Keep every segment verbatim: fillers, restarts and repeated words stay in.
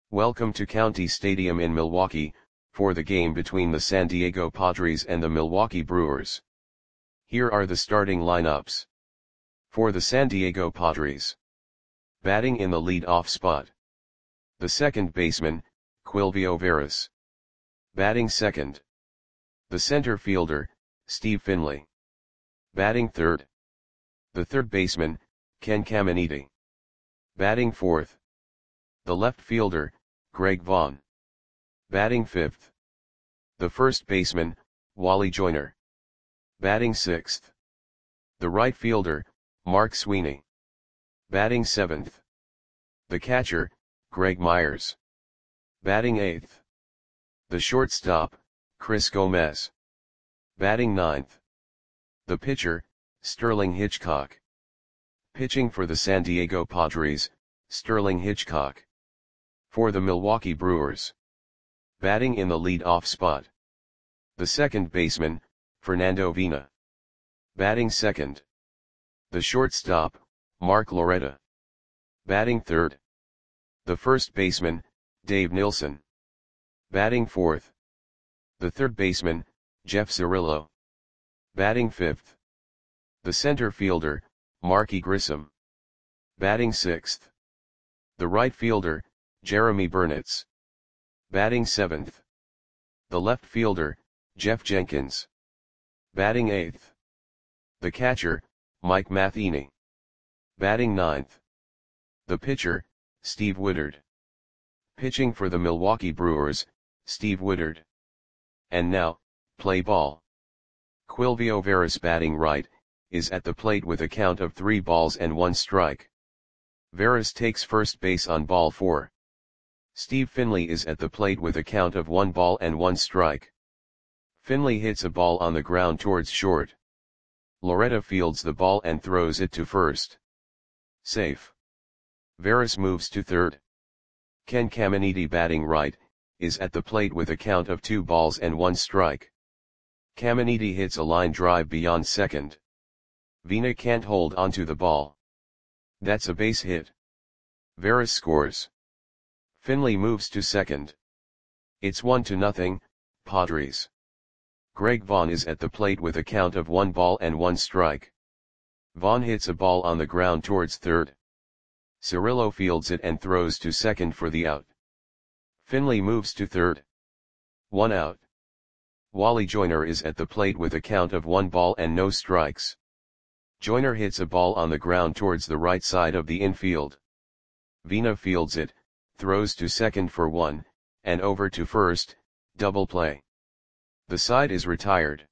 Welcome to County Stadium in Milwaukee, for the game between the San Diego Padres and the Milwaukee Brewers. Here are the starting lineups. For the San Diego Padres. Batting in the lead-off spot. The second baseman, Quilvio Veras. Batting second. The center fielder, Steve Finley. Batting third. The third baseman, Ken Caminiti. Batting fourth. The left fielder, Greg Vaughn. Batting fifth. The first baseman, Wally Joyner. Batting sixth. The right fielder, Mark Sweeney. Batting seventh. The catcher, Greg Myers. Batting eighth. The shortstop, Chris Gomez. Batting ninth. The pitcher, Sterling Hitchcock. Pitching for the San Diego Padres, Sterling Hitchcock. For the Milwaukee Brewers. Batting in the lead-off spot. The second baseman, Fernando Vina. Batting second. The shortstop, Mark Loretta. Batting third. The first baseman, Dave Nilsson. Batting fourth. The third baseman, Jeff Cirillo. Batting fifth. The center fielder, Marky Grissom. Batting sixth. The right fielder, Jeremy Burnitz. Batting seventh. The left fielder, Jeff Jenkins. Batting eighth. The catcher, Mike Matheny. Batting ninth. The pitcher, Steve Woodard. Pitching for the Milwaukee Brewers, Steve Woodard. And now, play ball. Quilvio Veras batting right, is at the plate with a count of three balls and one strike. Veras takes first base on ball four. Steve Finley is at the plate with a count of one ball and one strike. Finley hits a ball on the ground towards short. Loretta fields the ball and throws it to first. Safe. Veras moves to third. Ken Caminiti batting right, is at the plate with a count of two balls and one strike. Caminiti hits a line drive beyond second. Vina can't hold onto the ball. That's a base hit. Veras scores. Finley moves to second. It's one to nothing, Padres. Greg Vaughn is at the plate with a count of one ball and one strike. Vaughn hits a ball on the ground towards third. Cirillo fields it and throws to second for the out. Finley moves to third. One out. Wally Joyner is at the plate with a count of one ball and no strikes. Joyner hits a ball on the ground towards the right side of the infield. Vina fields it, throws to second for one, and over to first, double play. The side is retired.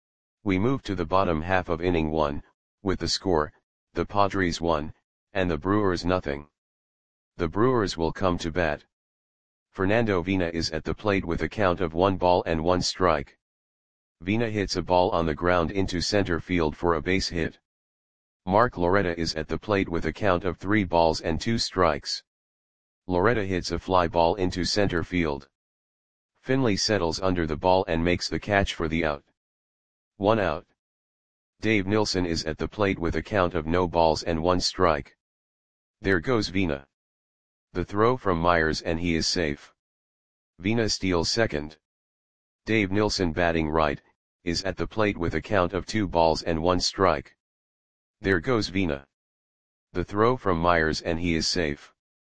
We move to the bottom half of inning one, with the score, the Padres one, and the Brewers nothing. The Brewers will come to bat. Fernando Vina is at the plate with a count of one ball and one strike. Vina hits a ball on the ground into center field for a base hit. Mark Loretta is at the plate with a count of three balls and two strikes. Loretta hits a fly ball into center field. Finley settles under the ball and makes the catch for the out. One out. Dave Nilsson is at the plate with a count of no balls and one strike. There goes Vina. The throw from Myers and he is safe. Vina steals second. Dave Nilsson batting right, is at the plate with a count of two balls and one strike. There goes Vina. The throw from Myers and he is safe.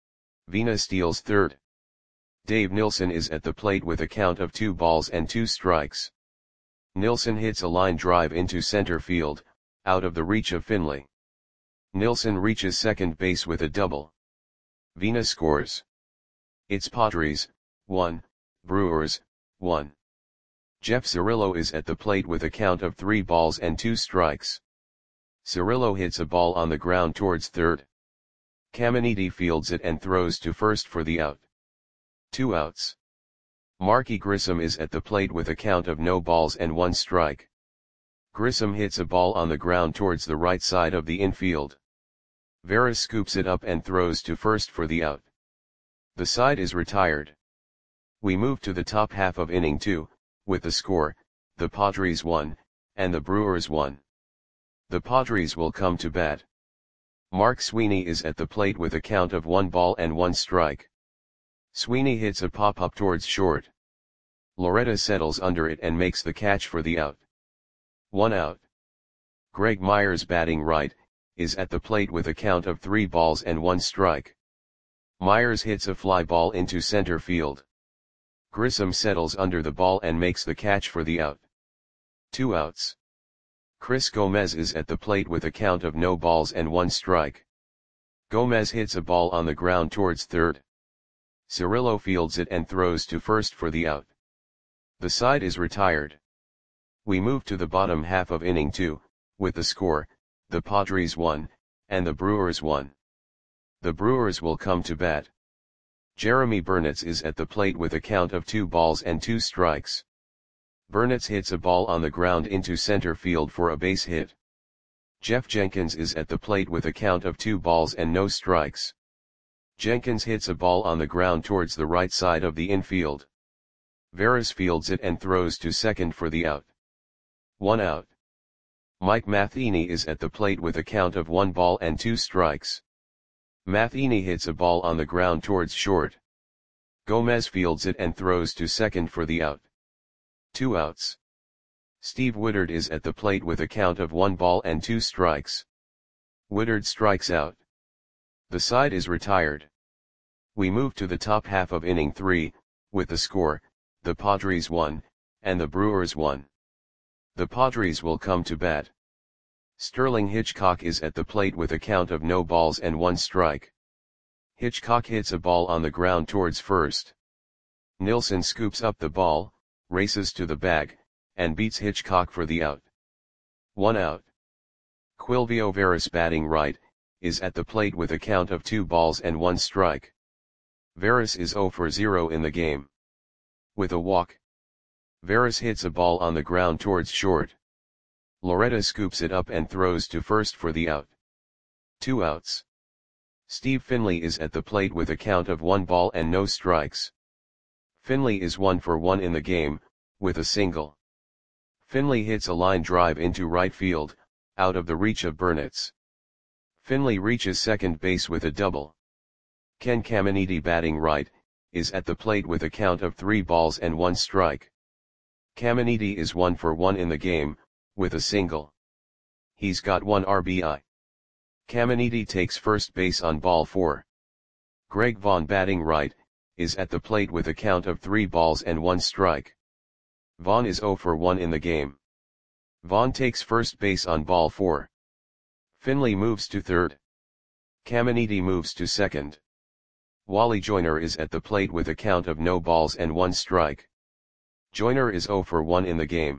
Vina steals third. Dave Nilsson is at the plate with a count of two balls and two strikes. Nilsson hits a line drive into center field, out of the reach of Finley. Nilsson reaches second base with a double. Vina scores. It's Padres, one, Brewers, one. Jeff Cirillo is at the plate with a count of three balls and two strikes. Cirillo hits a ball on the ground towards third. Caminiti fields it and throws to first for the out. Two outs. Marky Grissom is at the plate with a count of no balls and one strike. Grissom hits a ball on the ground towards the right side of the infield. Veras scoops it up and throws to first for the out. The side is retired. We move to the top half of inning two, with the score, the Padres one, and the Brewers one. The Padres will come to bat. Mark Sweeney is at the plate with a count of one ball and one strike. Sweeney hits a pop-up towards short. Loretta settles under it and makes the catch for the out. One out. Greg Myers, batting right, is at the plate with a count of three balls and one strike. Myers hits a fly ball into center field. Grissom settles under the ball and makes the catch for the out. Two outs. Chris Gomez is at the plate with a count of no balls and one strike. Gomez hits a ball on the ground towards third. Cirillo fields it and throws to first for the out. The side is retired. We move to the bottom half of inning two, with the score, the Padres won, and the Brewers won. The Brewers will come to bat. Jeremy Burnitz is at the plate with a count of two balls and two strikes. Burnitz hits a ball on the ground into center field for a base hit. Jeff Jenkins is at the plate with a count of two balls and no strikes. Jenkins hits a ball on the ground towards the right side of the infield. Veras fields it and throws to second for the out. One out. Mike Matheny is at the plate with a count of one ball and two strikes. Matheny hits a ball on the ground towards short. Gomez fields it and throws to second for the out. Two outs. Steve Woodard is at the plate with a count of one ball and two strikes. Woodard strikes out. The side is retired. We move to the top half of inning three, with the score, the Padres won, and the Brewers won. The Padres will come to bat. Sterling Hitchcock is at the plate with a count of no balls and one strike. Hitchcock hits a ball on the ground towards first. Nilsson scoops up the ball, races to the bag, and beats Hitchcock for the out. One out. Quilvio Veras, batting right, is at the plate with a count of two balls and one strike. Veras is zero for zero in the game. With a walk. Veras hits a ball on the ground towards short. Loretta scoops it up and throws to first for the out. Two outs. Steve Finley is at the plate with a count of one ball and no strikes. Finley is one for one in the game, with a single. Finley hits a line drive into right field, out of the reach of Burnitz. Finley reaches second base with a double. Ken Caminiti, batting right, is at the plate with a count of three balls and one strike. Caminiti is one for one in the game, with a single. He's got one R B I. Caminiti takes first base on ball four. Greg Vaughn, batting right, is at the plate with a count of three balls and one strike. Vaughn is zero for one in the game. Vaughn takes first base on ball four. Finley moves to third. Caminiti moves to second. Wally Joyner is at the plate with a count of no balls and one strike. Joyner is zero for one in the game.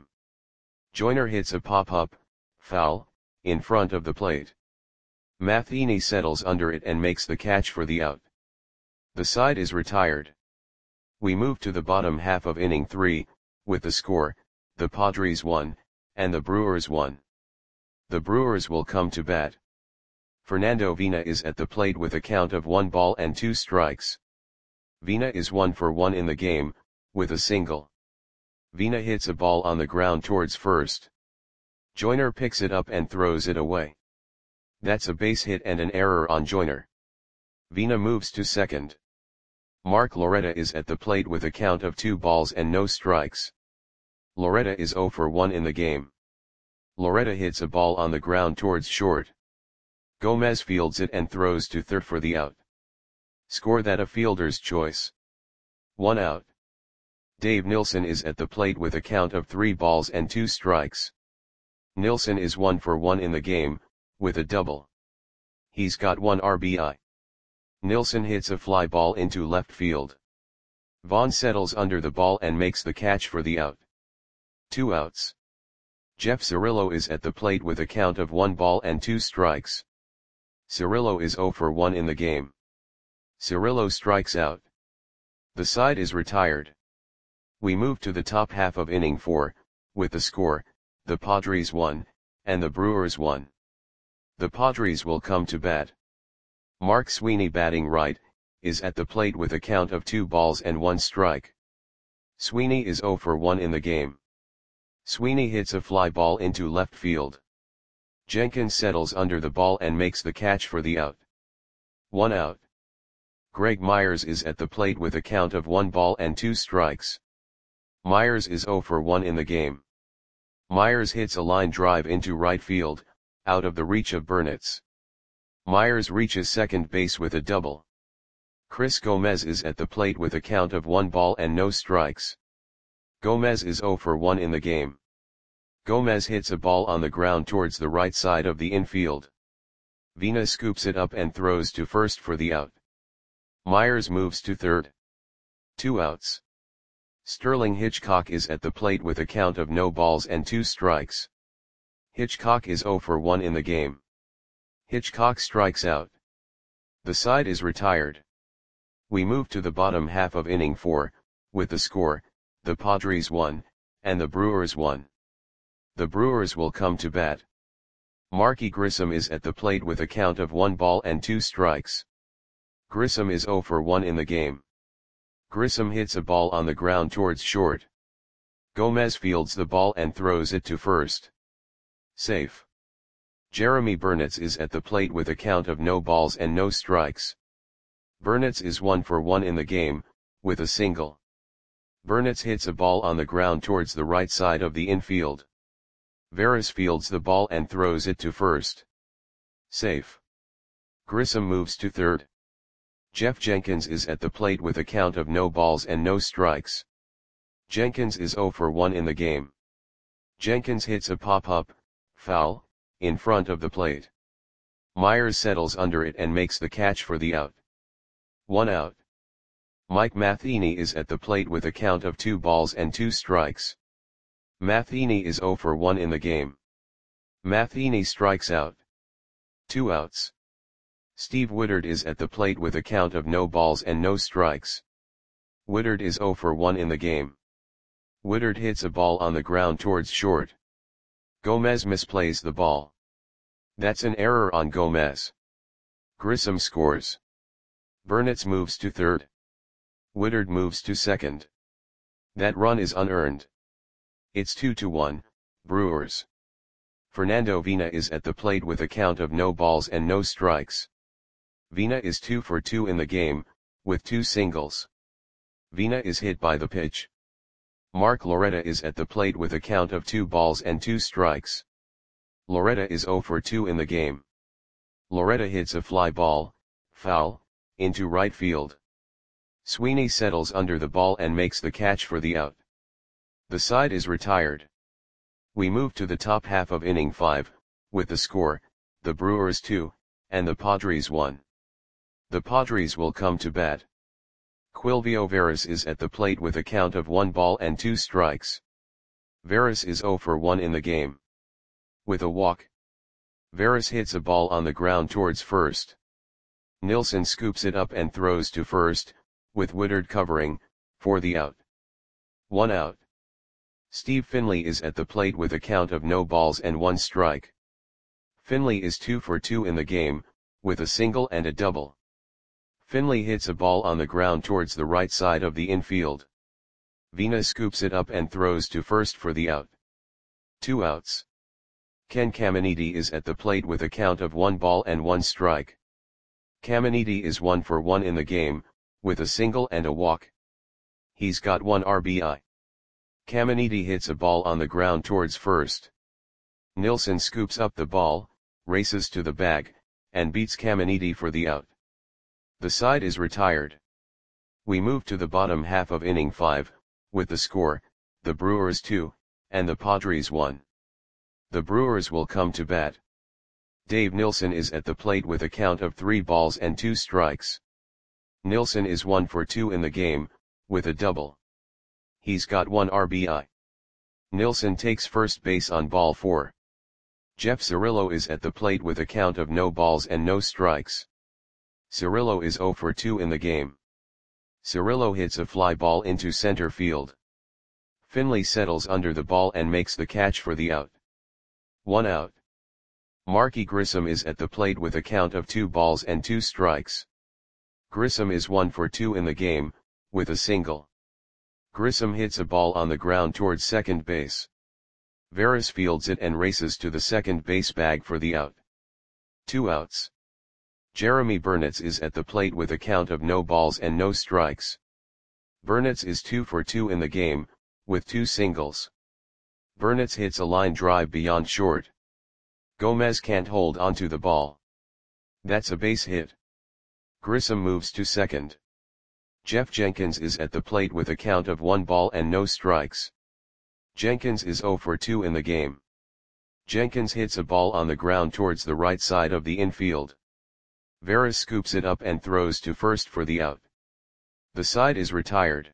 Joyner hits a pop-up, foul, in front of the plate. Matheny settles under it and makes the catch for the out. The side is retired. We move to the bottom half of inning three, with the score, the Padres won, and the Brewers won. The Brewers will come to bat. Fernando Vina is at the plate with a count of one ball and two strikes. Vina is one for one in the game, with a single. Vina hits a ball on the ground towards first. Joyner picks it up and throws it away. That's a base hit and an error on Joyner. Vina moves to second. Mark Loretta is at the plate with a count of two balls and no strikes. Loretta is zero for one in the game. Loretta hits a ball on the ground towards short. Gomez fields it and throws to third for the out. Score that a fielder's choice. One out. Dave Nilsson is at the plate with a count of three balls and two strikes. Nilsson is one for one in the game, with a double. He's got one R B I. Nilsson hits a fly ball into left field. Vaughn settles under the ball and makes the catch for the out. Two outs. Jeff Cirillo is at the plate with a count of one ball and two strikes. Cirillo is zero for one in the game. Cirillo strikes out. The side is retired. We move to the top half of inning four, with the score, the Padres won, and the Brewers won. The Padres will come to bat. Mark Sweeney, batting right, is at the plate with a count of two balls and one strike. Sweeney is zero for one in the game. Sweeney hits a fly ball into left field. Jenkins settles under the ball and makes the catch for the out. One out. Greg Myers is at the plate with a count of one ball and two strikes. Myers is zero for one in the game. Myers hits a line drive into right field, out of the reach of Burnitz. Myers reaches second base with a double. Chris Gomez is at the plate with a count of one ball and no strikes. Gomez is zero for one in the game. Gomez hits a ball on the ground towards the right side of the infield. Vina scoops it up and throws to first for the out. Myers moves to third. Two outs. Sterling Hitchcock is at the plate with a count of no balls and two strikes. Hitchcock is zero for one in the game. Hitchcock strikes out. The side is retired. We move to the bottom half of inning four, with the score, the Padres won, and the Brewers won. The Brewers will come to bat. Marky Grissom is at the plate with a count of one ball and two strikes. Grissom is zero for one in the game. Grissom hits a ball on the ground towards short. Gomez fields the ball and throws it to first. Safe. Jeremy Burnitz is at the plate with a count of no balls and no strikes. Burnitz is one for one in the game, with a single. Burnitz hits a ball on the ground towards the right side of the infield. Veras fields the ball and throws it to first. Safe. Grissom moves to third. Jeff Jenkins is at the plate with a count of no balls and no strikes. Jenkins is zero for one in the game. Jenkins hits a pop-up, foul, in front of the plate. Myers settles under it and makes the catch for the out. One out. Mike Matheny is at the plate with a count of two balls and two strikes. Matheny is zero for one in the game. Matheny strikes out. Two outs. Steve Woodard is at the plate with a count of no balls and no strikes. Woodard is zero for one in the game. Woodard hits a ball on the ground towards short. Gomez misplays the ball. That's an error on Gomez. Grissom scores. Burnitz moves to third. Woodard moves to second. That run is unearned. It's two to one, Brewers. Fernando Vina is at the plate with a count of no balls and no strikes. Vina is two for two in the game, with two singles. Vina is hit by the pitch. Mark Loretta is at the plate with a count of two balls and two strikes. Loretta is zero for two in the game. Loretta hits a fly ball, foul, into right field. Sweeney settles under the ball and makes the catch for the out. The side is retired. We move to the top half of inning five, with the score, the Brewers two, and the Padres one. The Padres will come to bat. Quilvio Veras is at the plate with a count of one ball and two strikes. Veras is zero for one in the game. With a walk. Veras hits a ball on the ground towards first. Nilsson scoops it up and throws to first, with Woodard covering, for the out. One out. Steve Finley is at the plate with a count of no balls and one strike. Finley is two for two in the game, with a single and a double. Finley hits a ball on the ground towards the right side of the infield. Vina scoops it up and throws to first for the out. Two outs. Ken Caminiti is at the plate with a count of one ball and one strike. Caminiti is one for one in the game, with a single and a walk. He's got one R B I. Caminiti hits a ball on the ground towards first. Nilsson scoops up the ball, races to the bag, and beats Caminiti for the out. The side is retired. We move to the bottom half of inning five, with the score, the Brewers two, and the Padres one. The Brewers will come to bat. Dave Nilsson is at the plate with a count of three balls and two strikes. Nilsson is one for two in the game, with a double. He's got one R B I. Nilsson takes first base on ball four. Jeff Cirillo is at the plate with a count of no balls and no strikes. Cirillo is zero for two in the game. Cirillo hits a fly ball into center field. Finley settles under the ball and makes the catch for the out. One out. Marky Grissom is at the plate with a count of two balls and two strikes. Grissom is one for two in the game, with a single. Grissom hits a ball on the ground towards second base. Veras fields it and races to the second base bag for the out. Two outs. Jeremy Burnitz is at the plate with a count of no balls and no strikes. Burnitz is two for two in the game, with two singles. Burnitz hits a line drive beyond short. Gomez can't hold onto the ball. That's a base hit. Grissom moves to second. Jeff Jenkins is at the plate with a count of one ball and no strikes. Jenkins is zero for two in the game. Jenkins hits a ball on the ground towards the right side of the infield. Veras scoops it up and throws to first for the out. The side is retired.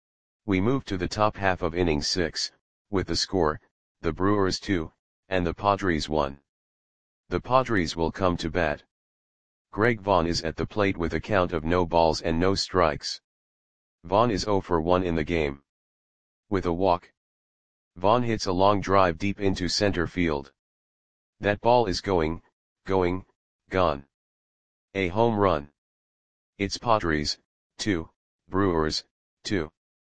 We move to the top half of inning six, with the score, the Brewers two, and the Padres one. The Padres will come to bat. Greg Vaughn is at the plate with a count of no balls and no strikes. Vaughn is zero for one in the game. With a walk. Vaughn hits a long drive deep into center field. That ball is going, going, gone. A home run. It's Padres, two, Brewers, two.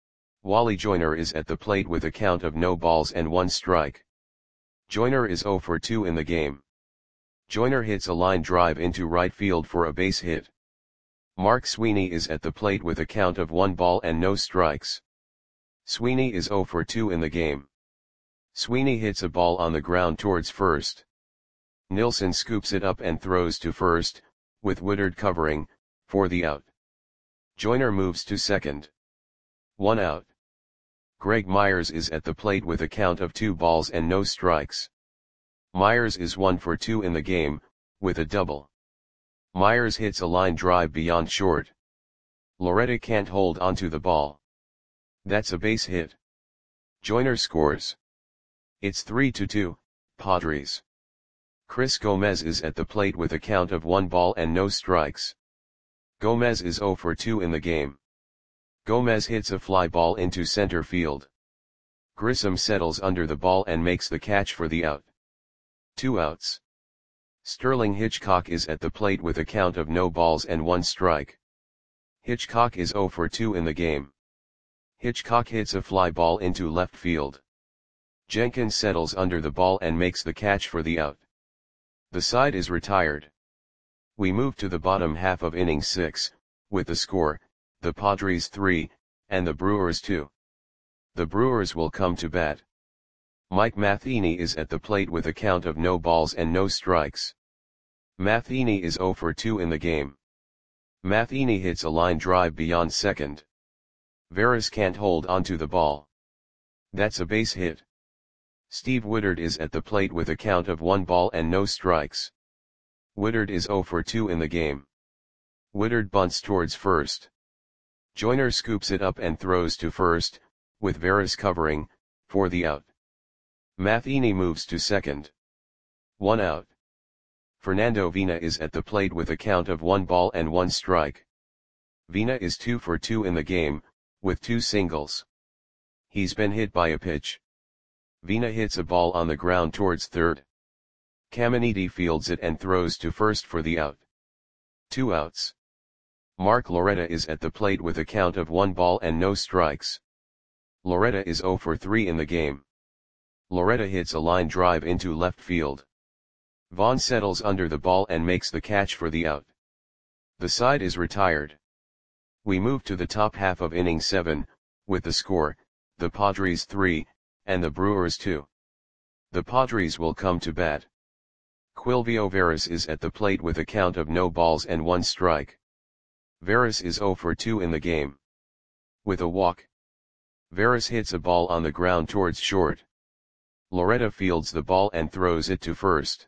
Wally Joyner is at the plate with a count of no balls and one strike. Joyner is zero for two in the game. Joyner hits a line drive into right field for a base hit. Mark Sweeney is at the plate with a count of one ball and no strikes. Sweeney is zero for two in the game. Sweeney hits a ball on the ground towards first. Nilsson scoops it up and throws to first, with Woodard covering, for the out. Joyner moves to second. One out. Greg Myers is at the plate with a count of two balls and no strikes. Myers is one for two in the game, with a double. Myers hits a line drive beyond short. Loretta can't hold onto the ball. That's a base hit. Joyner scores. It's three to two, Padres. Chris Gomez is at the plate with a count of one ball and no strikes. Gomez is zero for two in the game. Gomez hits a fly ball into center field. Grissom settles under the ball and makes the catch for the out. Two outs. Sterling Hitchcock is at the plate with a count of no balls and one strike. Hitchcock is zero for two in the game. Hitchcock hits a fly ball into left field. Jenkins settles under the ball and makes the catch for the out. The side is retired. We move to the bottom half of inning six, with the score, the Padres three, and the Brewers two. The Brewers will come to bat. Mike Matheny is at the plate with a count of no balls and no strikes. Matheny is zero for two in the game. Matheny hits a line drive beyond second. Veras can't hold onto the ball. That's a base hit. Steve Woodard is at the plate with a count of one ball and no strikes. Woodard is zero for two in the game. Woodard bunts towards first. Joyner scoops it up and throws to first, with Veras covering, for the out. Matheny moves to second. One out. Fernando Vina is at the plate with a count of one ball and one strike. Vina is two for two in the game, with two singles. He's been hit by a pitch. Vina hits a ball on the ground towards third. Caminiti fields it and throws to first for the out. Two outs. Mark Loretta is at the plate with a count of one ball and no strikes. Loretta is zero for three in the game. Loretta hits a line drive into left field. Vaughn settles under the ball and makes the catch for the out. The side is retired. We move to the top half of inning seven, with the score, the Padres three, and the Brewers two. The Padres will come to bat. Quilvio Veras is at the plate with a count of no balls and one strike. Veras is zero for two in the game. With a walk. Veras hits a ball on the ground towards short. Loretta fields the ball and throws it to first.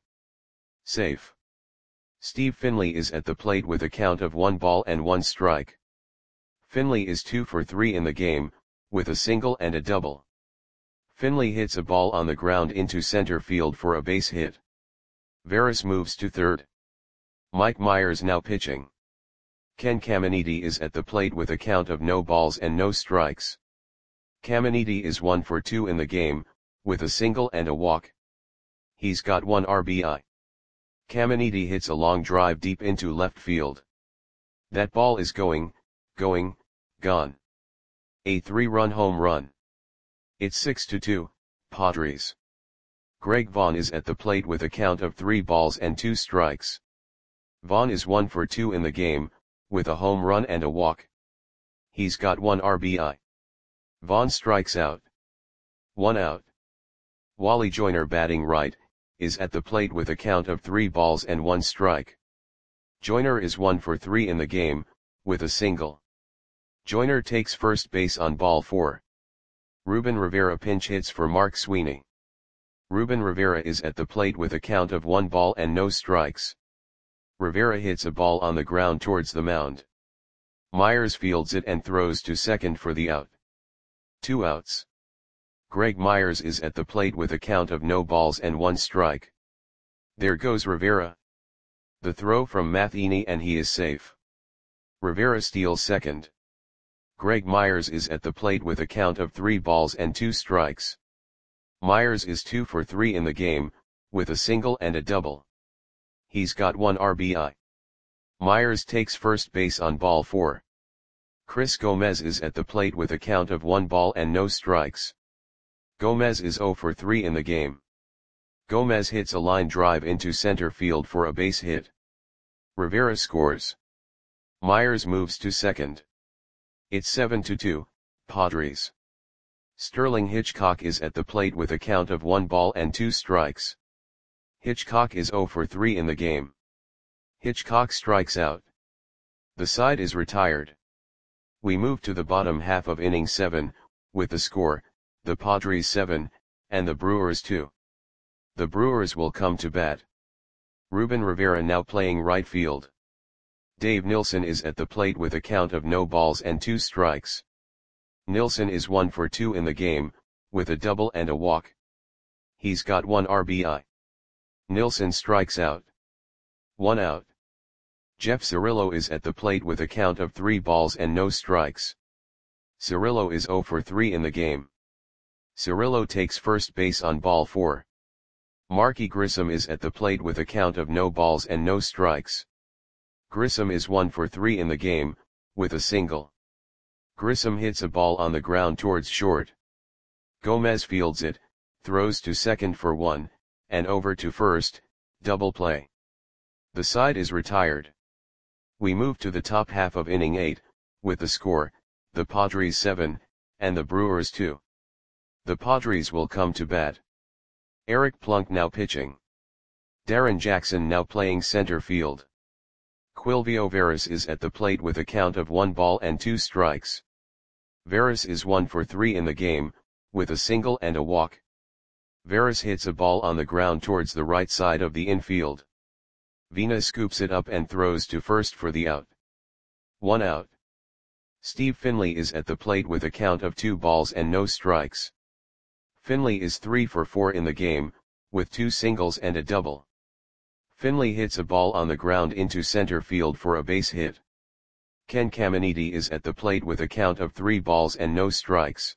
Safe. Steve Finley is at the plate with a count of one ball and one strike. Finley is two for three in the game, with a single and a double. Finley hits a ball on the ground into center field for a base hit. Veras moves to third. Mike Myers now pitching. Ken Caminiti is at the plate with a count of no balls and no strikes. Caminiti is one for two in the game, with a single and a walk. He's got one R B I. Caminiti hits a long drive deep into left field. That ball is going, going, gone. A three-run home run. It's six to two, Padres. Greg Vaughn is at the plate with a count of three balls and two strikes. Vaughn is one for two in the game, with a home run and a walk. He's got one R B I. Vaughn strikes out. One out. Wally Joyner, batting right, is at the plate with a count of three balls and one strike. Joyner is one for three in the game, with a single. Joyner takes first base on ball four. Ruben Rivera pinch hits for Mark Sweeney. Ruben Rivera is at the plate with a count of one ball and no strikes. Rivera hits a ball on the ground towards the mound. Myers fields it and throws to second for the out. Two outs. Greg Myers is at the plate with a count of no balls and one strike. There goes Rivera. The throw from Matheny and he is safe. Rivera steals second. Greg Myers is at the plate with a count of three balls and two strikes. Myers is two for three in the game, with a single and a double. He's got one R B I. Myers takes first base on ball four. Chris Gomez is at the plate with a count of one ball and no strikes. Gomez is zero for three in the game. Gomez hits a line drive into center field for a base hit. Rivera scores. Myers moves to second. It's seven to two, Padres. Sterling Hitchcock is at the plate with a count of one ball and two strikes. Hitchcock is zero for three in the game. Hitchcock strikes out. The side is retired. We move to the bottom half of inning seven, with the score, the Padres seven, and the Brewers two. The Brewers will come to bat. Ruben Rivera now playing right field. Dave Nilsson is at the plate with a count of no balls and two strikes. Nilsson is one for two in the game, with a double and a walk. He's got one R B I. Nilsson strikes out. One out. Jeff Cirillo is at the plate with a count of three balls and no strikes. Cirillo is zero for three in the game. Cirillo takes first base on ball four. Marky Grissom is at the plate with a count of no balls and no strikes. Grissom is one for three in the game, with a single. Grissom hits a ball on the ground towards short. Gomez fields it, throws to second for one, and over to first, double play. The side is retired. We move to the top half of inning eight, with the score, the Padres seven, and the Brewers two. The Padres will come to bat. Eric Plunk now pitching. Darren Jackson now playing center field. Quilvio Veras is at the plate with a count of one ball and two strikes. Veras is one for three in the game, with a single and a walk. Veras hits a ball on the ground towards the right side of the infield. Vina scoops it up and throws to first for the out. One out. Steve Finley is at the plate with a count of two balls and no strikes. Finley is three for four in the game, with two singles and a double. Finley hits a ball on the ground into center field for a base hit. Ken Caminiti is at the plate with a count of three balls and no strikes.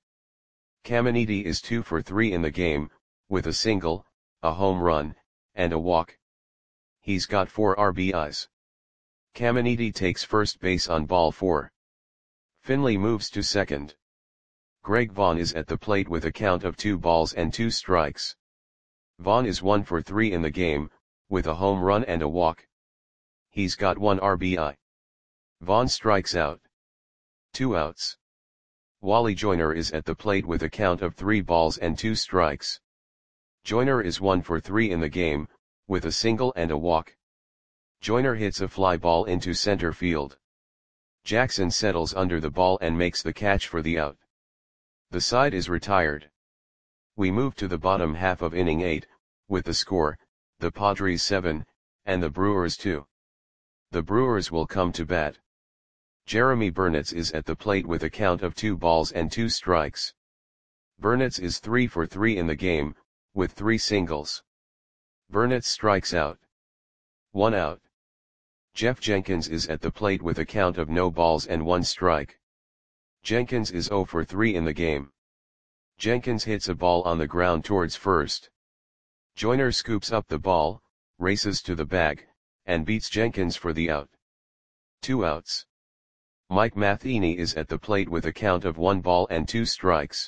Caminiti is two for three in the game, with a single, a home run, and a walk. He's got four R B Is. Caminiti takes first base on ball four. Finley moves to second. Greg Vaughn is at the plate with a count of two balls and two strikes. Vaughn is one for three in the game, with a home run and a walk. He's got one R B I. Vaughn strikes out. Two outs. Wally Joyner is at the plate with a count of three balls and two strikes. Joyner is one for three in the game, with a single and a walk. Joyner hits a fly ball into center field. Jackson settles under the ball and makes the catch for the out. The side is retired. We move to the bottom half of inning eight, with the score, the Padres seven, and the Brewers two. The Brewers will come to bat. Jeremy Burnitz is at the plate with a count of two balls and two strikes. Burnitz is three for three in the game, with three singles. Burnitz strikes out. One out. Jeff Jenkins is at the plate with a count of no balls and one strike. Jenkins is zero for three in the game. Jenkins hits a ball on the ground towards first. Joyner scoops up the ball, races to the bag, and beats Jenkins for the out. Two outs. Mike Matheny is at the plate with a count of one ball and two strikes.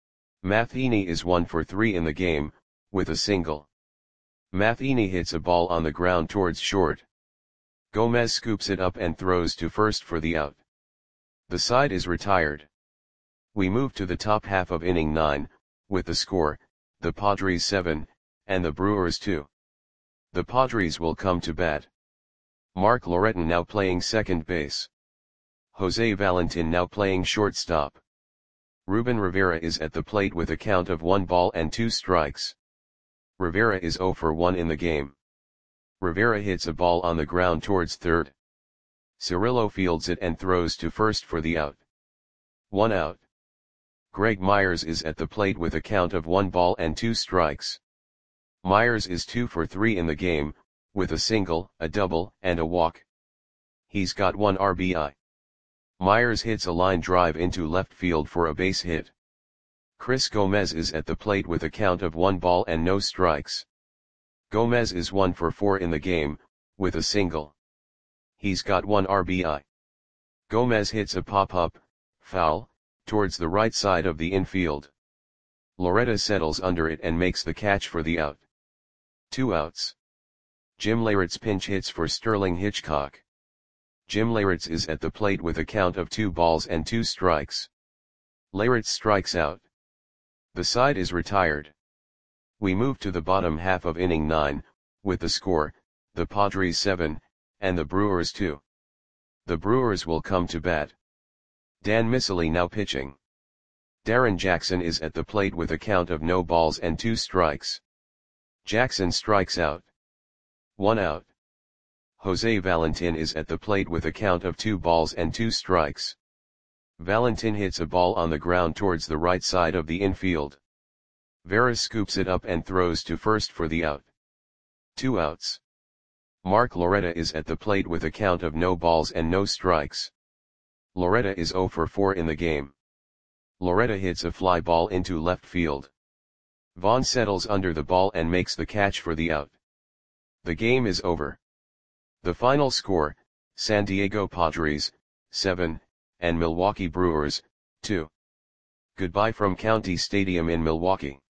Matheny is one for three in the game, with a single. Matheny hits a ball on the ground towards short. Gomez scoops it up and throws to first for the out. The side is retired. We move to the top half of inning nine, with the score, the Padres seven, and the Brewers two. The Padres will come to bat. Mark Loretan now playing second base. Jose Valentin now playing shortstop. Ruben Rivera is at the plate with a count of one ball and two strikes. Rivera is zero for one in the game. Rivera hits a ball on the ground towards third. Cirillo fields it and throws to first for the out. One out. Greg Myers is at the plate with a count of one ball and two strikes. Myers is two for three in the game, with a single, a double, and a walk. He's got one R B I. Myers hits a line drive into left field for a base hit. Chris Gomez is at the plate with a count of one ball and no strikes. Gomez is one for four in the game, with a single. He's got one R B I. Gomez hits a pop-up, foul, towards the right side of the infield. Loretta settles under it and makes the catch for the out. Two outs. Jim Leyritz pinch hits for Sterling Hitchcock. Jim Leyritz is at the plate with a count of two balls and two strikes. Leyritz strikes out. The side is retired. We move to the bottom half of inning nine, with the score, the Padres seven, and the Brewers two. The Brewers will come to bat. Dan Miceli now pitching. Darren Jackson is at the plate with a count of no balls and two strikes. Jackson strikes out. One out. Jose Valentin is at the plate with a count of two balls and two strikes. Valentin hits a ball on the ground towards the right side of the infield. Veras scoops it up and throws to first for the out. Two outs. Mark Loretta is at the plate with a count of no balls and no strikes. Loretta is zero for four in the game. Loretta hits a fly ball into left field. Vaughn settles under the ball and makes the catch for the out. The game is over. The final score, San Diego Padres, seven, and Milwaukee Brewers, two. Goodbye from County Stadium in Milwaukee.